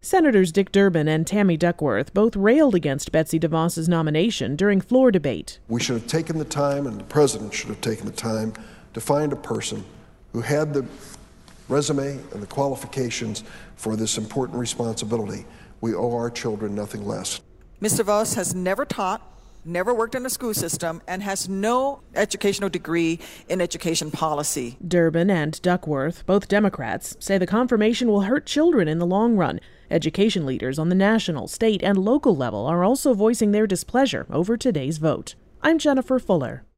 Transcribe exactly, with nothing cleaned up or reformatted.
Senators Dick Durbin and Tammy Duckworth both railed against Betsy DeVos's nomination during floor debate. We should have taken the time, and the president should have taken the time, to find a person who had the resume and the qualifications for this important responsibility. We owe our children nothing less. Miz DeVos has never taught, never worked in a school system, and has no educational degree in education policy. Durbin and Duckworth, both Democrats, say the confirmation will hurt children in the long run. Education leaders on the national, state, and local level are also voicing their displeasure over today's vote. I'm Jennifer Fuller.